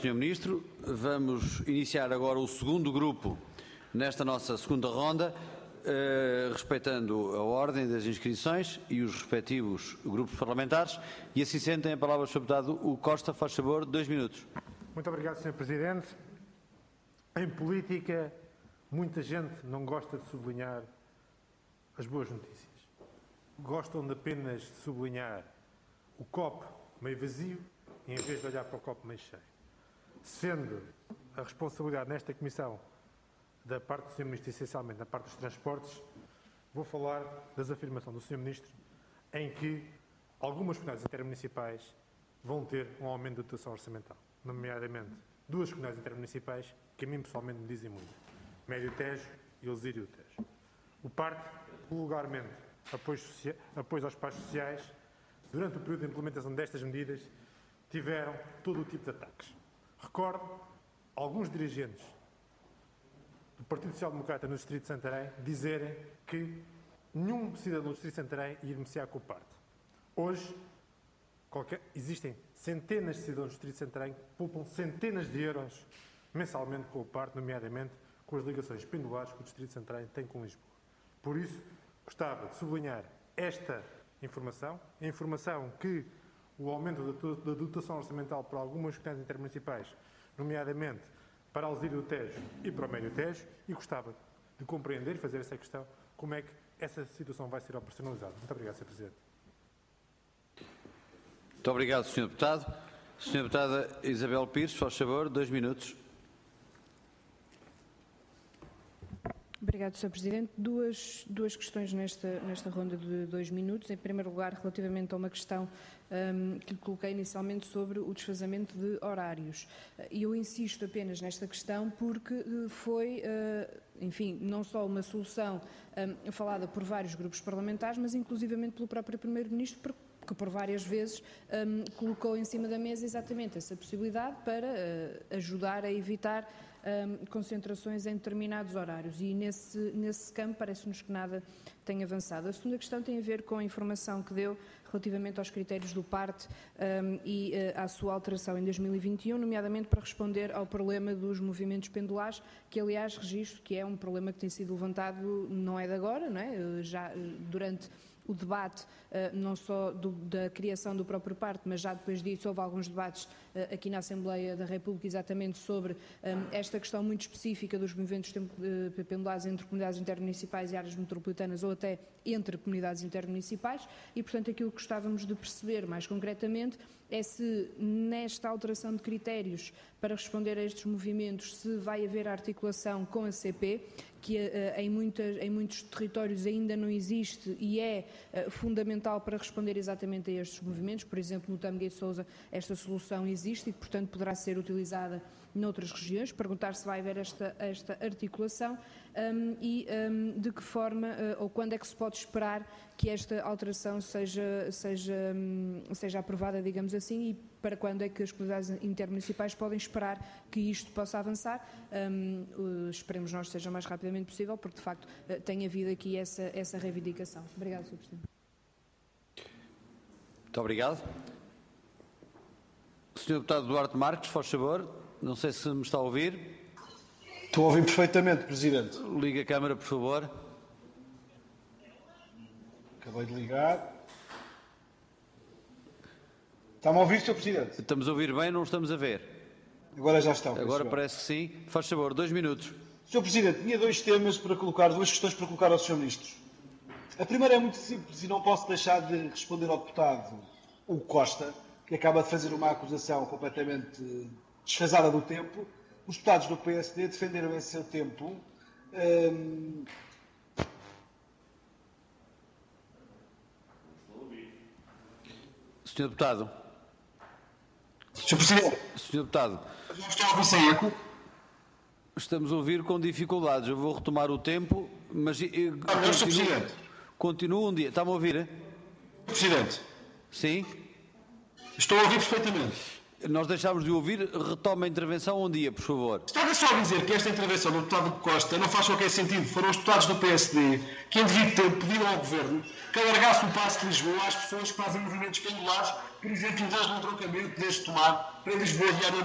Sr. Ministro, vamos iniciar agora o segundo grupo nesta nossa segunda ronda, respeitando a ordem das inscrições e os respectivos grupos parlamentares. E assim sendo, tem a palavra o Sr. Deputado Hugo Costa. Faz favor, 2 minutos. Muito obrigado, Sr. Presidente. Em política, muita gente não gosta de sublinhar as boas notícias. Gostam de apenas de sublinhar o copo meio vazio em vez de olhar para o copo meio cheio. Sendo a responsabilidade nesta Comissão da parte do Sr. Ministro, essencialmente na parte dos transportes, vou falar das afirmações do Sr. Ministro em que algumas comunidades intermunicipais vão ter um aumento de dotação orçamental, nomeadamente 2 comunidades intermunicipais que a mim pessoalmente me dizem muito: Médio Tejo e Lesírio Tejo. O parte, vulgarmente, apoio aos pais sociais, durante o período de implementação destas medidas, tiveram todo o tipo de ataques. Recordo alguns dirigentes do Partido Social Democrata no Distrito de Santarém dizerem que nenhum cidadão do Distrito de Santarém ia beneficiar com o parte. Hoje, existem centenas de cidadãos do Distrito de Santarém que poupam centenas de euros mensalmente com o parte, nomeadamente com as ligações pendulares que o Distrito de Santarém tem com Lisboa. Por isso, gostava de sublinhar esta informação, a informação que o aumento da dotação orçamental para algumas comunidades intermunicipais, nomeadamente para o Lesírio Tejo e para o Médio Tejo, e gostava de compreender e fazer essa questão, como é que essa situação vai ser operacionalizada. Muito obrigado, Sr. Presidente. Muito obrigado, Sr. Deputado. Sra. Deputada Isabel Pires, faz favor, 2 minutos. Obrigado, Sr. Presidente. Duas questões nesta ronda de 2 minutos. Em primeiro lugar, relativamente a uma questão que lhe coloquei inicialmente sobre o desfazamento de horários. E eu insisto apenas nesta questão porque foi, enfim, não só uma solução falada por vários grupos parlamentares, mas inclusivamente pelo próprio Primeiro-Ministro, que por várias vezes colocou em cima da mesa exatamente essa possibilidade para ajudar a evitar concentrações em determinados horários, e nesse campo parece-nos que nada tem avançado. A segunda questão tem a ver com a informação que deu relativamente aos critérios do PARTE e à sua alteração em 2021, nomeadamente para responder ao problema dos movimentos pendulares, que aliás registro que é um problema que tem sido levantado, não é de agora, não é? Já durante o debate, não só da criação do próprio PARTE, mas já depois disso houve alguns debates aqui na Assembleia da República exatamente sobre esta questão muito específica dos movimentos pendulares entre comunidades intermunicipais e áreas metropolitanas ou até entre comunidades intermunicipais, e portanto aquilo que gostávamos de perceber mais concretamente é se nesta alteração de critérios para responder a estes movimentos se vai haver articulação com a CP, que em muitos territórios ainda não existe e é fundamental para responder exatamente a estes movimentos. Por exemplo, no Tâmega e Sousa esta solução existe e, portanto, poderá ser utilizada noutras regiões. Perguntar se vai haver esta articulação e de que forma ou quando é que se pode esperar que esta alteração seja aprovada, digamos assim, e para quando é que as comunidades intermunicipais podem esperar que isto possa avançar. Esperemos nós que seja o mais rapidamente possível, porque de facto tem havido aqui essa reivindicação. Obrigado, Sr. Presidente. Muito obrigado. Sr. Deputado Duarte Marques, faz favor. Não sei se me está a ouvir. Estou a ouvir perfeitamente, Presidente. Liga a câmara, por favor. Acabei de ligar. Está-me a ouvir, Sr. Presidente? Estamos a ouvir bem, não estamos a ver. Agora já está. Agora parece que sim. Faz favor, 2 minutos. Sr. Presidente, tinha 2 temas para colocar, 2 questões para colocar ao Sr. Ministro. A primeira é muito simples e não posso deixar de responder ao deputado Hugo Costa, que acaba de fazer uma acusação completamente desfasada do tempo. Os deputados do PSD defenderam em seu tempo Sr. Deputado. Sr. Presidente. Sr. Deputado. Estou a ouvir sem eco. Estamos a ouvir com dificuldades. Eu vou retomar o tempo, mas continuo um dia. Está-me a ouvir? Presidente. Sim? Estou a ouvir perfeitamente. Nós deixámos de ouvir. Retoma a intervenção um dia, por favor. Estava só a dizer que esta intervenção do deputado Costa não faz qualquer sentido. Foram os deputados do PSD que, em devido tempo, pediram ao Governo que alargasse o passo de Lisboa às pessoas que fazem movimentos pendulares, por exemplo, desde o entroncamento, desde Tomar, para Lisboa diariamente.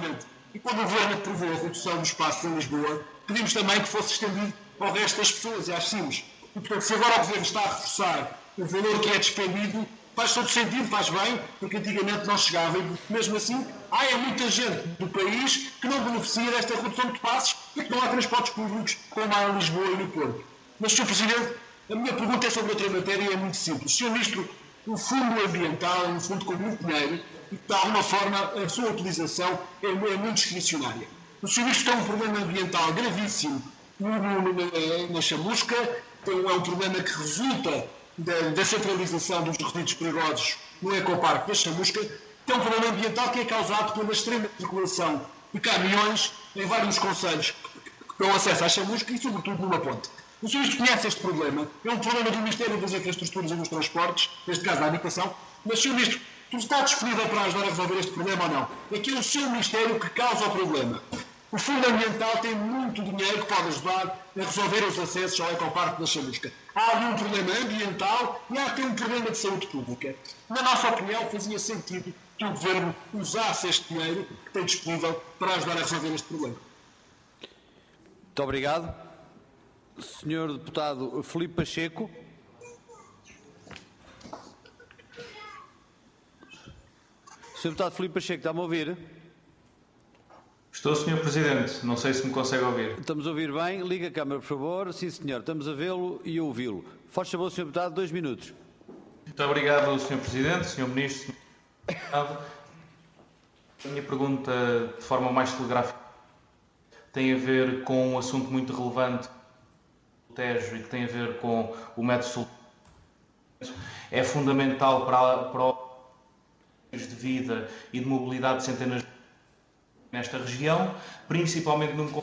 E quando o Governo aprovou a redução do espaço em Lisboa, pedimos também que fosse estendido ao resto das pessoas e às CIMs. E, portanto, se agora o Governo está a reforçar o valor que é despendido, faz todo sentido, faz bem, porque antigamente não chegava. E, mesmo assim, há muita gente do país que não beneficia desta redução de passos e que não há transportes públicos como há em Lisboa e no Porto. Mas, Sr. Presidente, a minha pergunta é sobre outra matéria e é muito simples. Sr. Ministro, o Fundo Ambiental é um fundo com muito dinheiro e, de alguma forma, a sua utilização é muito discricionária. O Sr. Ministro tem um problema ambiental gravíssimo na chamusca, é um problema que resulta da centralização dos resíduos perigosos no ecoparque da chamusca, tem um problema ambiental que é causado pela extrema circulação de caminhões em vários concelhos que dão acesso à chamusca e, sobretudo, numa ponte. O Sr. Ministro conhece este problema, é um problema do Ministério das Infraestruturas e dos Transportes, neste caso da habitação, mas, Sr. Ministro, tu está disponível para ajudar a resolver este problema ou não? É que é o seu Ministério que causa o problema. O Fundo Ambiental tem muito dinheiro que pode ajudar a resolver os acessos ao ecoparque da chamusca. Há ali um problema ambiental e há até um problema de saúde pública. Na nossa opinião, fazia sentido que o Governo usasse este dinheiro que tem disponível para ajudar a resolver este problema. Muito obrigado. Senhor Deputado Filipe Pacheco. Senhor Deputado Filipe Pacheco, está-me a ouvir? Estou, Sr. Presidente. Não sei se me consegue ouvir. Estamos a ouvir bem. Liga a câmara, por favor. Sim, senhor. Estamos a vê-lo e a ouvi-lo. Faz favor, Sr. Deputado, 2 minutos. Muito obrigado, Sr. Presidente, Sr. Ministro. A minha pergunta, de forma mais telegráfica, tem a ver com um assunto muito relevante do Tejo e que tem a ver com o método sul. É fundamental para os de vida e de mobilidade de centenas de nesta região, principalmente num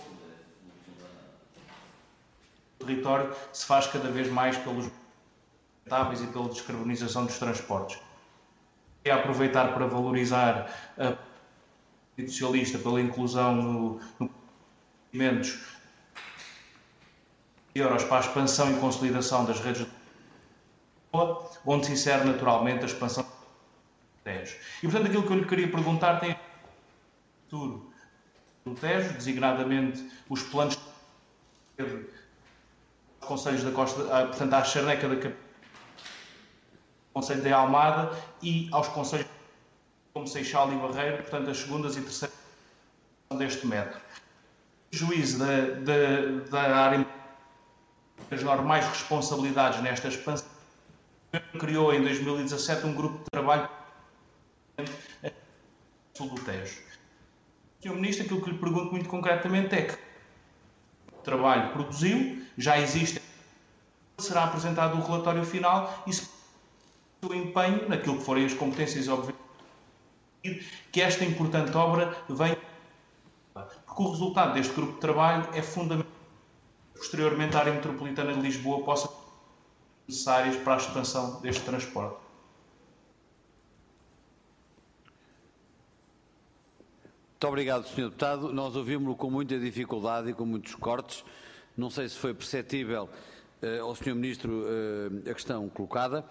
território que se faz cada vez mais pelos sustentáveis e pela descarbonização dos transportes. Queria aproveitar para valorizar a Partido Socialista pela inclusão no investimentos de euros para a expansão e consolidação das redes de onde se insere naturalmente a expansão do Tejo. E, portanto, aquilo que eu lhe queria perguntar tem futuro do Tejo, designadamente os planos dos concelhos da Costa, portanto, à Charneca da Capital, Conselho de Almada e aos concelhos como Seixal e Barreiro, portanto, as segundas e terceiras deste método. O juízo da área das normais responsabilidades nesta expansão criou em 2017 um grupo de trabalho sul do Tejo. Sr. Ministro, aquilo que lhe pergunto muito concretamente é que o trabalho produziu, já existe, será apresentado o relatório final e se o empenho, naquilo que forem as competências, obviamente, que esta importante obra venha, porque o resultado deste grupo de trabalho é fundamental que posteriormente a área metropolitana de Lisboa possa ser necessárias para a expansão deste transporte. Muito obrigado, Sr. Deputado. Nós ouvimos-lo com muita dificuldade e com muitos cortes. Não sei se foi perceptível ao Sr. Ministro a questão colocada.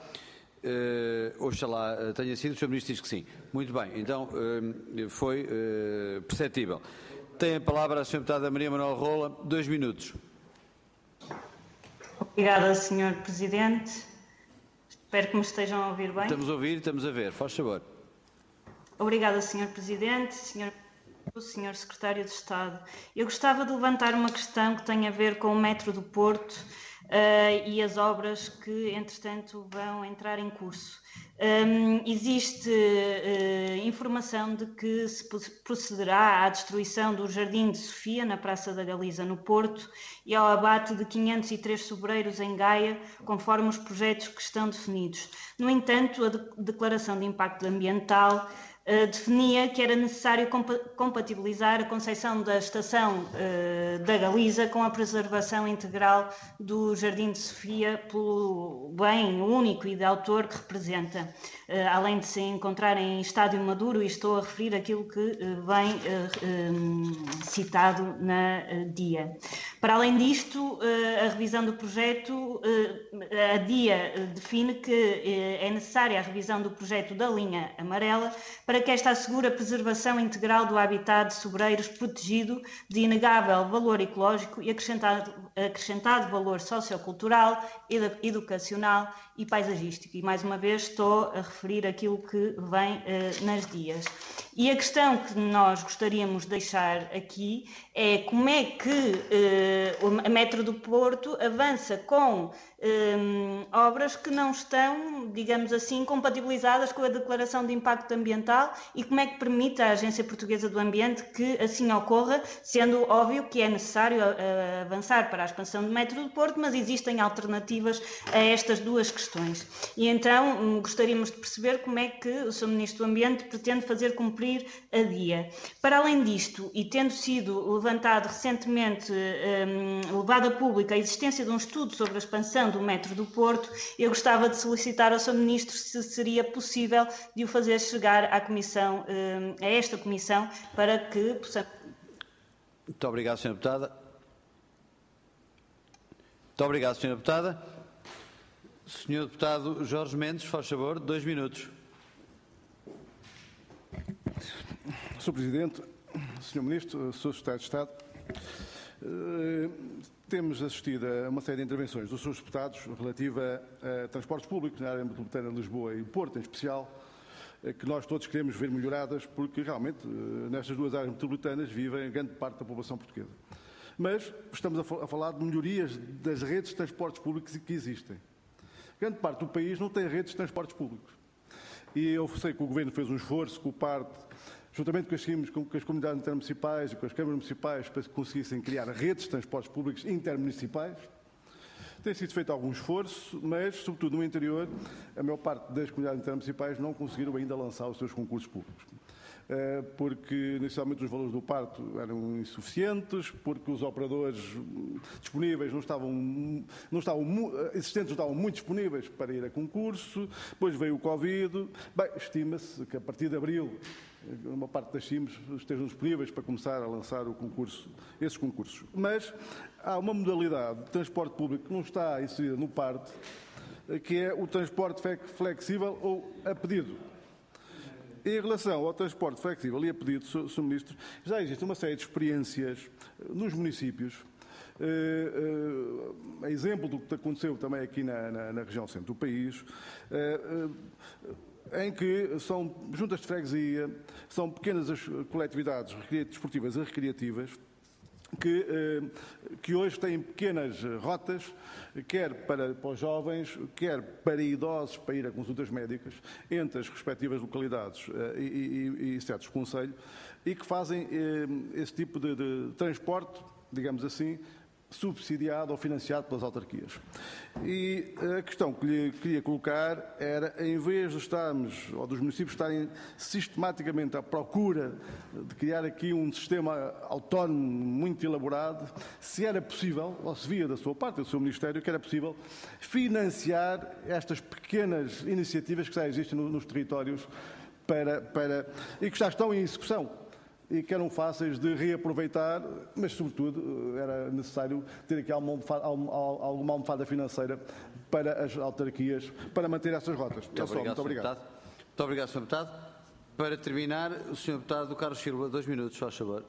Oxalá tenha sido. O Sr. Ministro diz que sim. Muito bem. Então, foi perceptível. Tem a palavra a Sra. Deputada Maria Manuel Rola. 2 minutos. Obrigada, Sr. Presidente. Espero que me estejam a ouvir bem. Estamos a ouvir e estamos a ver. Faz favor. Obrigada, Sr. Presidente, Sr. Secretário de Estado. Eu gostava de levantar uma questão que tem a ver com o metro do Porto e as obras que, entretanto, vão entrar em curso. Existe informação de que se procederá à destruição do Jardim de Sofia, na Praça da Galiza, no Porto, e ao abate de 503 sobreiros em Gaia, conforme os projetos que estão definidos. No entanto, a Declaração de Impacto Ambiental definia que era necessário compatibilizar a conceição da estação da Galiza com a preservação integral do Jardim de Sofia pelo bem único e de autor que representa, além de se encontrar em estádio maduro, e estou a referir aquilo que vem citado na DIA. Para além disto, a revisão do projeto, a DIA define que é necessária a revisão do projeto da linha amarela para que esta assegure a preservação integral do habitat de sobreiros protegido de inegável valor ecológico e acrescentado valor sociocultural, educacional e paisagístico. E, mais uma vez, estou a referir aquilo que vem nas DIAs. E a questão que nós gostaríamos de deixar aqui é como é que a Metro do Porto avança com obras que não estão, digamos assim, compatibilizadas com a Declaração de Impacto Ambiental e como é que permite à Agência Portuguesa do Ambiente que assim ocorra, sendo óbvio que é necessário avançar para a expansão do Metro do Porto, mas existem alternativas a estas duas questões. E então gostaríamos de perceber como é que o Sr. Ministro do Ambiente pretende fazer cumprir a DIA. Para além disto, e tendo sido levantado recentemente, levado a público a existência de um estudo sobre a expansão do Metro do Porto, eu gostava de solicitar ao Sr. Ministro se seria possível de o fazer chegar à Comissão, a esta Comissão, para que possamos... Muito obrigado, Sra. Deputada. Muito obrigado, Sra. Deputada. Sr. Deputado Jorge Mendes, faz favor, 2 minutos. Sr. Presidente, Sr. Ministro, Sr. Secretário de Estado, temos assistido a uma série de intervenções dos Srs. Deputados relativa a transportes públicos na área metropolitana de Lisboa e Porto, em especial, que nós todos queremos ver melhoradas, porque realmente nestas duas áreas metropolitanas vivem grande parte da população portuguesa. Mas estamos a falar de melhorias das redes de transportes públicos que existem. Grande parte do país não tem redes de transportes públicos. E eu sei que o Governo fez um esforço, com o PART, juntamente com as comunidades intermunicipais e com as câmaras municipais, para que conseguissem criar redes de transportes públicos intermunicipais. Tem sido feito algum esforço, mas, sobretudo no interior, a maior parte das comunidades intermunicipais não conseguiram ainda lançar os seus concursos públicos. Porque, inicialmente, os valores do parto eram insuficientes, porque os operadores disponíveis existentes não estavam muito disponíveis para ir a concurso, depois veio o Covid. Bem, estima-se que a partir de abril uma parte das CIMs estejam disponíveis para começar a lançar esses concursos. Mas há uma modalidade de transporte público que não está inserida no PART, que é o transporte flexível ou a pedido. Em relação ao transporte flexível e a pedido, Sr. Ministro, já existe uma série de experiências nos municípios, a exemplo do que aconteceu também aqui na região centro do país, em que são juntas de freguesia, são pequenas coletividades desportivas e recreativas, que hoje têm pequenas rotas, quer para os jovens, quer para idosos, para ir a consultas médicas, entre as respectivas localidades e certos concelhos, e que fazem esse tipo de transporte, digamos assim, subsidiado ou financiado pelas autarquias. E a questão que lhe queria colocar era, em vez de estarmos, ou dos municípios estarem sistematicamente à procura de criar aqui um sistema autónomo muito elaborado, se era possível, ou se via da sua parte, do seu Ministério, que era possível financiar estas pequenas iniciativas que já existem nos territórios e que já estão em execução e que eram fáceis de reaproveitar, mas, sobretudo, era necessário ter aqui alguma almofada financeira para as autarquias, para manter essas rotas. Muito obrigado. Muito obrigado, Sr. Deputado. Para terminar, o Sr. Deputado Carlos Silva, 2 minutos, faz favor.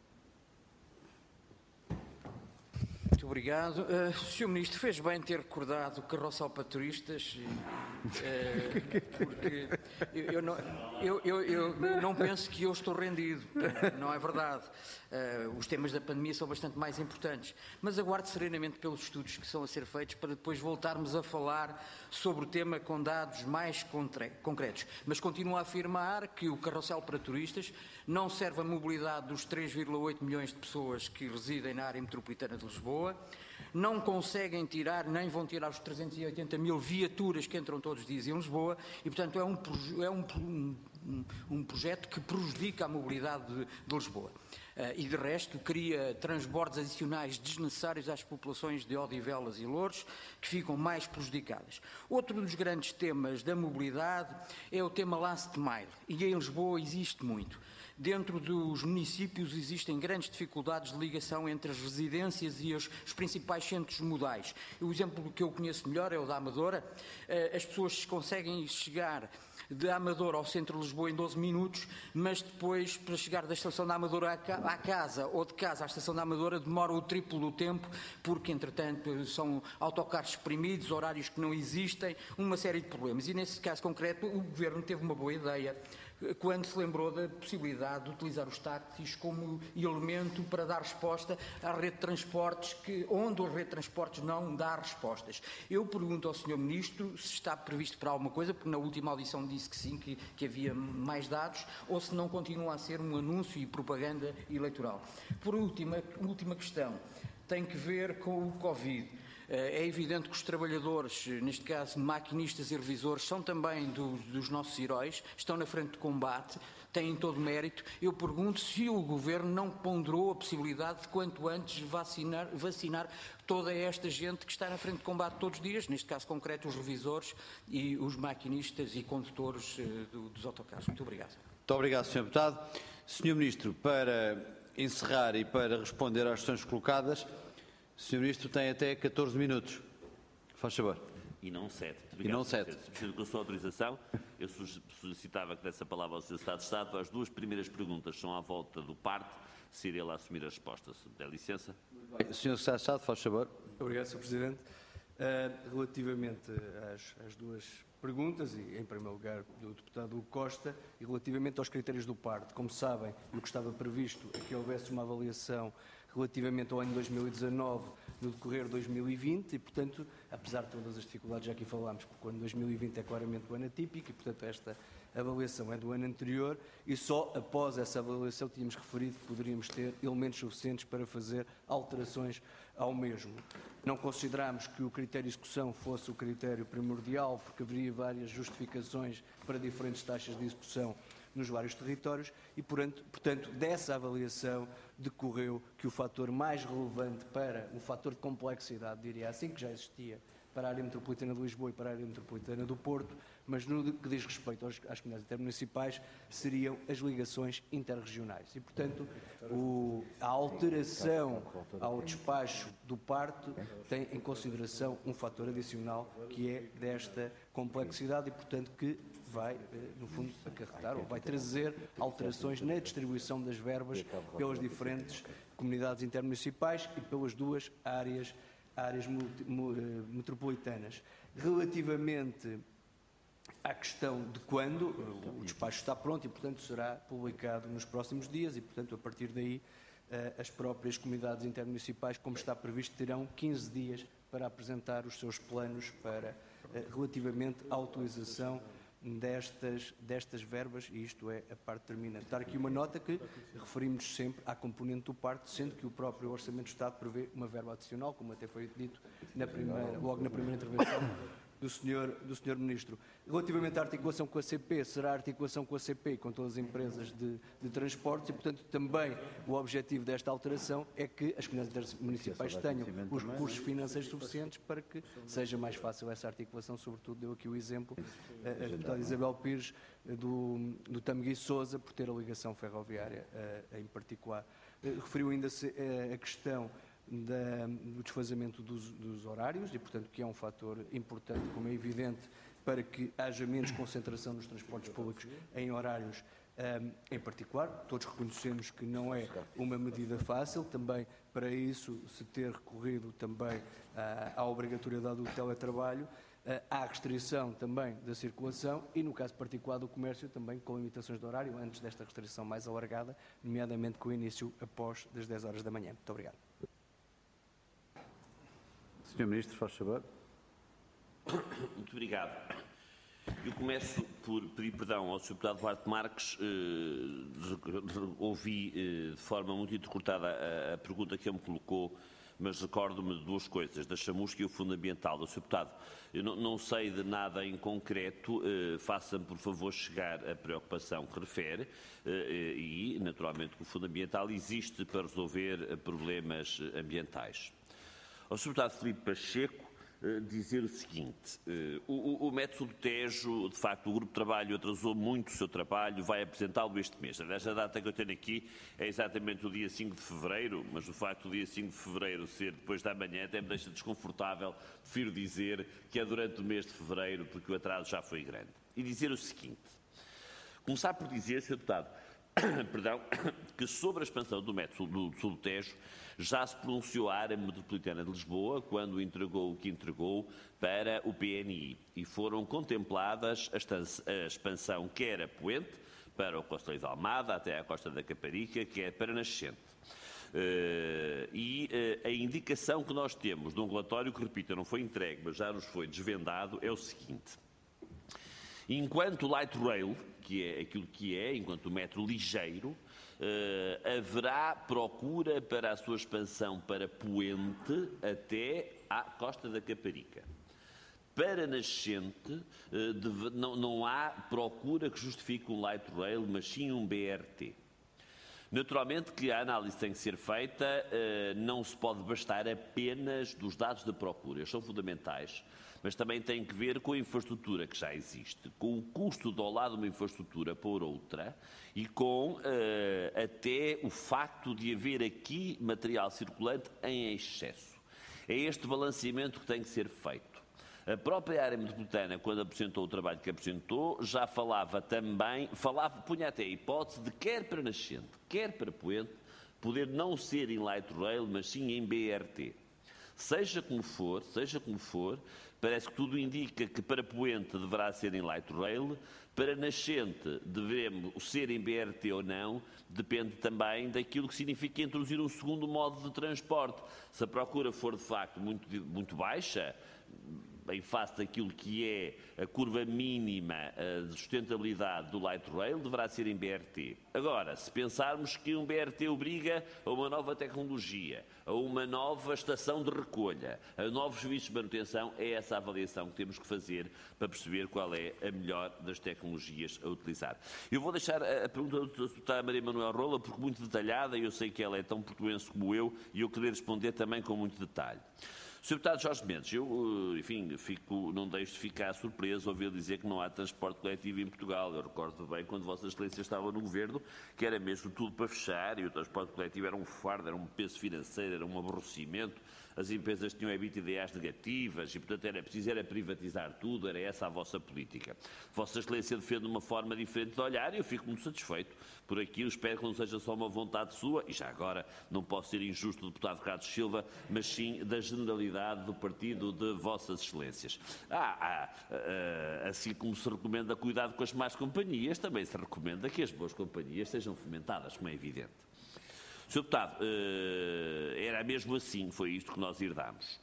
Muito obrigado. O Sr. Ministro fez bem ter recordado o carrossel para turistas, porque eu não penso que eu estou rendido, não é verdade. Os temas da pandemia são bastante mais importantes, mas aguardo serenamente pelos estudos que são a ser feitos para depois voltarmos a falar sobre o tema com dados mais concretos. Mas continuo a afirmar que o carrossel para turistas não serve à mobilidade dos 3,8 milhões de pessoas que residem na área metropolitana de Lisboa, não conseguem tirar, nem vão tirar os 380 mil viaturas que entram todos os dias em Lisboa e, portanto, é um projeto que prejudica a mobilidade de Lisboa. E, de resto, cria transbordos adicionais desnecessários às populações de Odivelas e Louros, que ficam mais prejudicadas. Outro dos grandes temas da mobilidade é o tema last mile, e em Lisboa existe muito. dentro dos municípios existem grandes dificuldades de ligação entre as residências e os principais centros modais. O exemplo que eu conheço melhor é o da Amadora. As pessoas conseguem chegar de Amadora ao centro de Lisboa em 12 minutos, mas depois, para chegar da estação da Amadora à casa ou de casa à estação da Amadora, demora o triplo do tempo, porque, entretanto, são autocarros exprimidos, horários que não existem, uma série de problemas. E, nesse caso concreto, o Governo teve uma boa ideia quando se lembrou da possibilidade de utilizar os táxis como elemento para dar resposta à rede de transportes, onde a rede de transportes não dá respostas. Eu pergunto ao Sr. Ministro se está previsto para alguma coisa, porque na última audição disse que sim, que havia mais dados, ou se não continua a ser um anúncio e propaganda eleitoral. Por última questão, tem que ver com o Covid. É evidente que os trabalhadores, neste caso maquinistas e revisores, são também dos nossos heróis, estão na frente de combate, têm todo o mérito. Eu pergunto se o Governo não ponderou a possibilidade de, quanto antes, vacinar toda esta gente que está na frente de combate todos os dias, neste caso concreto os revisores e os maquinistas e condutores dos autocarros. Muito obrigado. Muito obrigado, Sr. Deputado. Sr. Ministro, para encerrar e para responder às questões colocadas, o Sr. Ministro tem até 14 minutos. Faz favor. E não 7. E não 7. Com a sua autorização, eu solicitava que desse a palavra ao Sr. Secretário de Estado. As duas primeiras perguntas são à volta do parte, se irá ele assumir a resposta. Se me der licença. Sr. Secretário de Estado, faz favor. Obrigado, Sr. Presidente. Relativamente às duas perguntas, e em primeiro lugar do deputado Hugo Costa, e relativamente aos critérios do parte, como sabem, o que estava previsto é que houvesse uma avaliação relativamente ao ano 2019 no decorrer de 2020 e, portanto, apesar de todas as dificuldades já aqui falámos, porque o ano 2020 é claramente o ano atípico e, portanto, esta avaliação é do ano anterior e só após essa avaliação tínhamos referido que poderíamos ter elementos suficientes para fazer alterações ao mesmo. Não considerámos que o critério de execução fosse o critério primordial, porque haveria várias justificações para diferentes taxas de execução nos vários territórios e, portanto, dessa avaliação decorreu que o fator mais relevante para o fator de complexidade, diria assim, que já existia para a área metropolitana de Lisboa e para a área metropolitana do Porto, mas no que diz respeito às comunidades intermunicipais, seriam as ligações interregionais. E, portanto, a alteração ao despacho do parte tem em consideração um fator adicional que é desta complexidade e, portanto, que vai, no fundo, acarretar ou vai trazer alterações na distribuição das verbas pelas diferentes comunidades intermunicipais e pelas duas áreas metropolitanas. Relativamente à questão de quando, o despacho está pronto e, portanto, será publicado nos próximos dias e, portanto, a partir daí, as próprias comunidades intermunicipais, como está previsto, terão 15 dias para apresentar os seus planos relativamente à utilização destas verbas, e isto é a parte determinante. Dar aqui uma nota que referimos sempre à componente do parte, sendo que o próprio Orçamento do Estado prevê uma verba adicional, como até foi dito logo na primeira intervenção do Sr. Ministro. Relativamente à articulação com a CP, será a articulação com a CP e com todas as empresas de transportes e, portanto, também o objetivo desta alteração é que as comunidades municipais tenham os recursos financeiros suficientes para que seja mais fácil essa articulação. Sobretudo, deu aqui o exemplo a deputada Isabel Pires do Tamegui Sousa, por ter a ligação ferroviária em particular. Referiu ainda a questão do desfazamento dos horários e, portanto, que é um fator importante, como é evidente, para que haja menos concentração dos transportes públicos em horários em particular. Todos reconhecemos que não é uma medida fácil, também para isso se ter recorrido também à obrigatoriedade do teletrabalho, à restrição também da circulação e, no caso particular do comércio, também com limitações de horário, antes desta restrição mais alargada, nomeadamente com o início após das 10 horas da manhã. Muito obrigado. Sr. Ministro, faz favor. Muito obrigado. Eu começo por pedir perdão ao Sr. Deputado Duarte Marques. Ouvi de forma muito intercortada a pergunta que ele me colocou, mas recordo-me de duas coisas, da chamusca e o fundo ambiental. Sr. Deputado, eu não sei de nada em concreto, faça-me por favor chegar a preocupação que refere e, naturalmente, que o fundo ambiental existe para resolver problemas ambientais. Ao Sr. Deputado Filipe Pacheco, dizer o seguinte. O método do Tejo, de facto, o Grupo de Trabalho atrasou muito o seu trabalho, vai apresentá-lo este mês. Aliás, a data que eu tenho aqui é exatamente o dia 5 de fevereiro, mas o facto do dia 5 de fevereiro ser depois da manhã até me deixa desconfortável. Prefiro dizer que é durante o mês de fevereiro, porque o atraso já foi grande. E dizer o seguinte. Começar por dizer, Sr. Deputado, perdão, que sobre a expansão do método do Sul do Tejo já se pronunciou a área metropolitana de Lisboa quando entregou o que entregou para o PNI e foram contempladas a expansão quer a Poente, para o Conselho de Almada, até à Costa da Caparica, quer para Nascente. A indicação que nós temos de um relatório que, repito, não foi entregue, mas já nos foi desvendado, é o seguinte. Enquanto light rail, que é aquilo que é, enquanto metro ligeiro, haverá procura para a sua expansão para Poente até à Costa da Caparica. Para Nascente, não há procura que justifique um light rail, mas sim um BRT. Naturalmente que a análise tem que ser feita, não se pode bastar apenas dos dados da procura, eles são fundamentais, mas também tem que ver com a infraestrutura que já existe, com o custo de ao lado de uma infraestrutura por outra e com até o facto de haver aqui material circulante em excesso. É este balanceamento que tem que ser feito. A própria área metropolitana, quando apresentou o trabalho que apresentou, já falava também, punha até a hipótese de quer para Nascente, quer para Poente, poder não ser em light rail, mas sim em BRT. Seja como for, parece que tudo indica que para Poente deverá ser em light rail, para Nascente devemos ser em BRT ou não, depende também daquilo que significa introduzir um segundo modo de transporte. Se a procura for de facto muito baixa, em face daquilo que é a curva mínima de sustentabilidade do light rail, deverá ser em BRT. Agora, se pensarmos que um BRT obriga a uma nova tecnologia, a uma nova estação de recolha, a novos serviços de manutenção, é essa a avaliação que temos que fazer para perceber qual é a melhor das tecnologias a utilizar. Eu vou deixar a pergunta da deputada Maria Manuel Rola, porque muito detalhada, e eu sei que ela é tão portuense como eu, e eu queria responder também com muito detalhe. Sr. Deputado Jorge Mendes, eu, enfim, não deixo de ficar surpreso ao ouvir dizer que não há transporte coletivo em Portugal. Eu recordo bem quando Vossa Excelência estava no Governo, que era mesmo tudo para fechar e o transporte coletivo era um fardo, era um peso financeiro, era um aborrecimento. As empresas tinham EBITDAs negativas e, portanto, era preciso privatizar tudo, era essa a vossa política. Vossa Excelência defende uma forma diferente de olhar e eu fico muito satisfeito por aquilo. Espero que não seja só uma vontade sua, e já agora não posso ser injusto do deputado Carlos Silva, mas sim da generalidade do partido de Vossas Excelências. Assim como se recomenda cuidado com as más companhias, também se recomenda que as boas companhias sejam fomentadas, como é evidente. Sr. Deputado, era mesmo assim, foi isto que nós herdámos.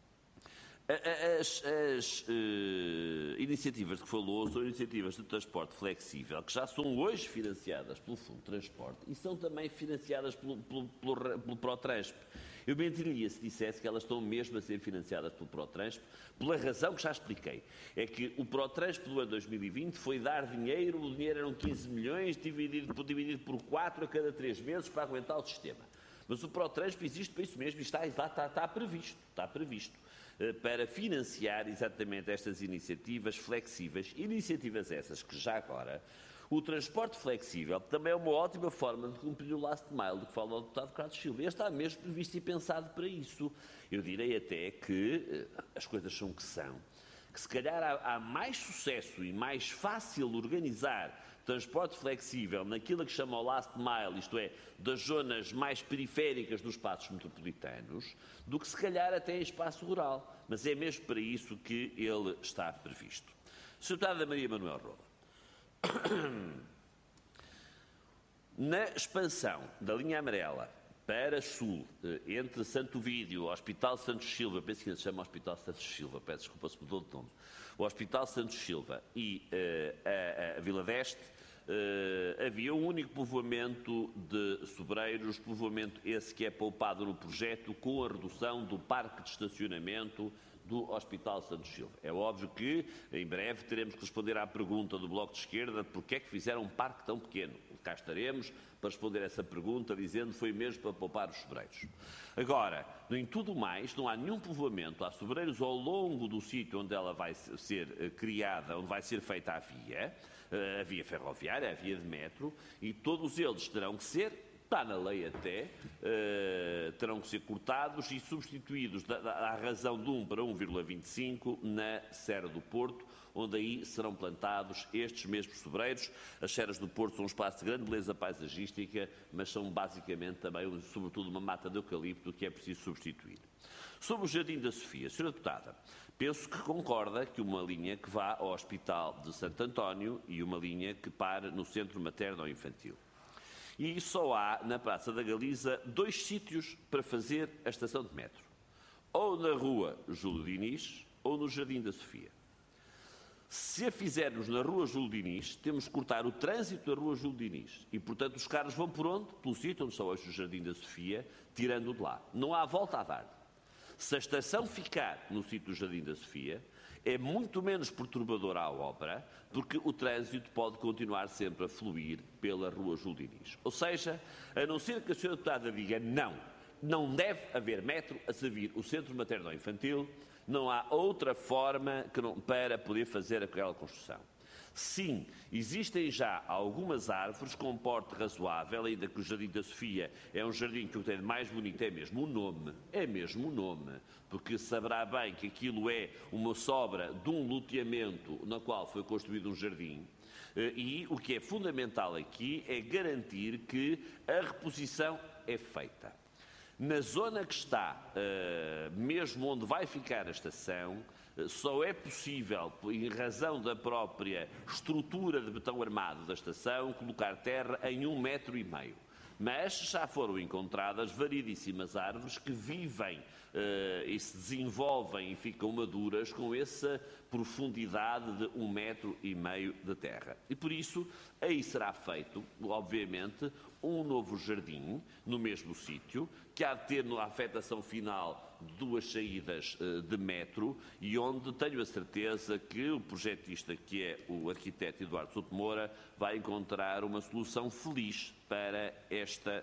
As iniciativas de que falou são iniciativas de transporte flexível, que já são hoje financiadas pelo Fundo de Transporte e são também financiadas pelo Protransp. Eu mentiria se dissesse que elas estão mesmo a ser financiadas pelo Protransp, pela razão que já expliquei. É que o Protransp do ano 2020 foi dar dinheiro, o dinheiro eram 15 milhões, dividido por 4 a cada 3 meses para aguentar o sistema. Mas o Protransp existe para isso mesmo e está previsto para financiar exatamente estas iniciativas flexíveis, iniciativas essas que já agora o transporte flexível também é uma ótima forma de cumprir o last mile do que fala o deputado Carlos Silva. Este está mesmo previsto e pensado para isso. Eu direi até que as coisas são o que são, que se calhar há mais sucesso e mais fácil organizar transporte flexível naquilo que chama o last mile, isto é, das zonas mais periféricas dos espaços metropolitanos, do que se calhar até em espaço rural. Mas é mesmo para isso que ele está previsto. Sr. Deputada Maria Manuel Rola, na expansão da linha amarela para sul, entre Santo Ovídio, o Hospital Santos Silva, penso que se chama Hospital Santos Silva, peço desculpa se mudou de nome, o Hospital Santos Silva e a Vila d'Este, havia um único povoamento de sobreiros, povoamento esse que é poupado no projeto com a redução do parque de estacionamento do Hospital Santos Silva. É óbvio que, em breve, teremos que responder à pergunta do Bloco de Esquerda de porque é que fizeram um parque tão pequeno. cá estaremos para responder essa pergunta, dizendo que foi mesmo para poupar os sobreiros. Agora, em tudo mais, não há nenhum povoamento, há sobreiros ao longo do sítio onde ela vai ser criada, onde vai ser feita a via ferroviária, a via de metro, e todos eles terão que ser, está na lei até, terão que ser cortados e substituídos à razão de 1 para 1,25 na Serra do Porto, onde aí serão plantados estes mesmos sobreiros. As serras do Porto são um espaço de grande beleza paisagística, mas são basicamente também, sobretudo, uma mata de eucalipto que é preciso substituir. Sobre o Jardim da Sofia, Sra. Deputada, penso que concorda que uma linha que vá ao Hospital de Santo António e uma linha que pare no Centro Materno-Infantil. E só há, na Praça da Galiza, 2 sítios para fazer a estação de metro. Ou na Rua Júlio Diniz, ou no Jardim da Sofia. Se a fizermos na Rua Júlio Diniz, temos que cortar o trânsito da Rua Júlio Diniz. E, portanto, os carros vão por onde? Pelo sítio onde está hoje o Jardim da Sofia, tirando-o de lá. Não há volta a dar. Se a estação ficar no sítio do Jardim da Sofia, é muito menos perturbadora a obra, porque o trânsito pode continuar sempre a fluir pela Rua Júlio Diniz. Ou seja, a não ser que a Sra. Deputada diga não deve haver metro a servir o Centro Materno-Infantil, não há outra forma para poder fazer aquela construção. Sim, existem já algumas árvores com porte razoável, ainda que o Jardim da Sofia é um jardim que o que tem de mais bonito é mesmo o nome, porque saberá bem que aquilo é uma sobra de um loteamento na qual foi construído um jardim. E o que é fundamental aqui é garantir que a reposição é feita. Na zona que está, mesmo onde vai ficar a estação, só é possível, em razão da própria estrutura de betão armado da estação, colocar terra em 1,5 metro. Mas já foram encontradas variedíssimas árvores que vivem e se desenvolvem e ficam maduras com essa profundidade de 1,5 metro de terra. E por isso, aí será feito, obviamente, um novo jardim no mesmo sítio, que há de ter na afetação final 2 saídas de metro e onde tenho a certeza que o projetista, que é o arquiteto Eduardo Souto Moura, vai encontrar uma solução feliz para este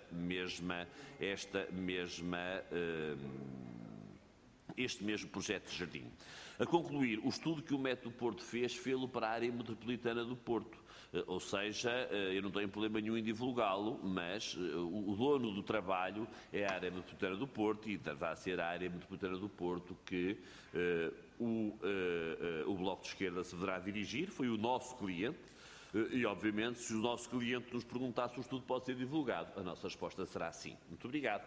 mesmo projeto de jardim. A concluir, o estudo que o Metro do Porto fez-lo para a área metropolitana do Porto. Ou seja, eu não tenho problema nenhum em divulgá-lo, mas o dono do trabalho é a área metropolitana do Porto e vai ser a área metropolitana do Porto que o Bloco de Esquerda se deverá dirigir. Foi o nosso cliente e, obviamente, se o nosso cliente nos perguntar se o estudo pode ser divulgado, a nossa resposta será sim. Muito obrigado.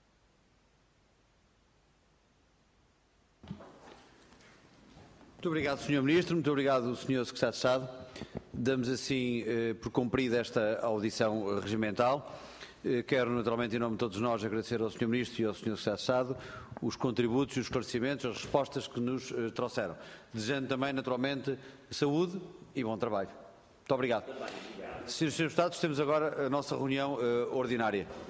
Muito obrigado, Sr. Ministro. Muito obrigado, Sr. Secretário de Estado. Damos assim por cumprida esta audição regimental. Quero, naturalmente, em nome de todos nós, agradecer ao Sr. Ministro e ao Sr. Secretário de Estado os contributos, os esclarecimentos, as respostas que nos trouxeram. Desejando também, naturalmente, saúde e bom trabalho. Muito obrigado. Senhores e Senhores Deputados, temos agora a nossa reunião ordinária.